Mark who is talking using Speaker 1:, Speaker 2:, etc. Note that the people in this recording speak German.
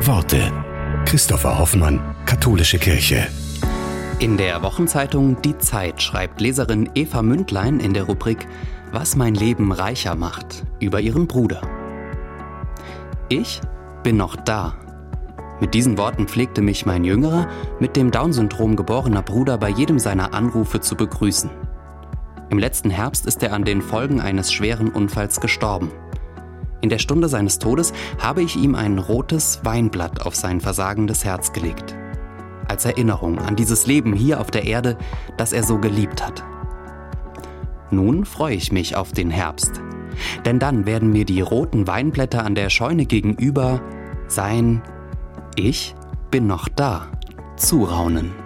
Speaker 1: Worte. Christopher Hoffmann, Katholische Kirche.
Speaker 2: In der Wochenzeitung Die Zeit schreibt Leserin Eva Mündlein in der Rubrik »Was mein Leben reicher macht« über ihren Bruder. Ich bin noch da. Mit diesen Worten pflegte mich mein jüngerer, mit dem Down-Syndrom geborener Bruder bei jedem seiner Anrufe zu begrüßen. Im letzten Herbst ist er an den Folgen eines schweren Unfalls gestorben. In der Stunde seines Todes habe ich ihm ein rotes Weinblatt auf sein versagendes Herz gelegt. Als Erinnerung an dieses Leben hier auf der Erde, das er so geliebt hat. Nun freue ich mich auf den Herbst. Denn dann werden mir die roten Weinblätter an der Scheune gegenüber sein »Ich bin noch da« zuraunen.